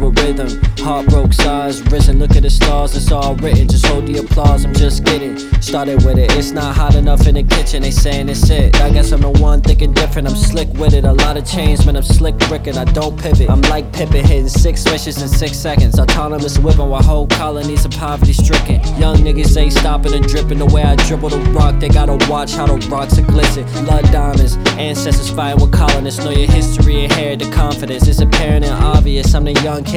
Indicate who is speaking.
Speaker 1: a rhythm. Heart broke, sighs risen, look at the stars, it's all written. Just hold the applause, I'm just getting started with it. It's not hot enough in the kitchen, they saying it's it. I guess I'm the one thinking different, I'm slick with it. A lot of change, man, I'm slick brickin', I don't pivot. I'm like Pippin, hitting 6 switches in 6 seconds. Autonomous whipping while whole colonies are poverty stricken. Young niggas ain't stopping and dripping. The way I dribble the rock, they gotta watch how the rocks are glisten. Blood diamonds, ancestors fighting with colonists. Know your history, inherit the confidence. It's apparent and obvious, I'm the young kid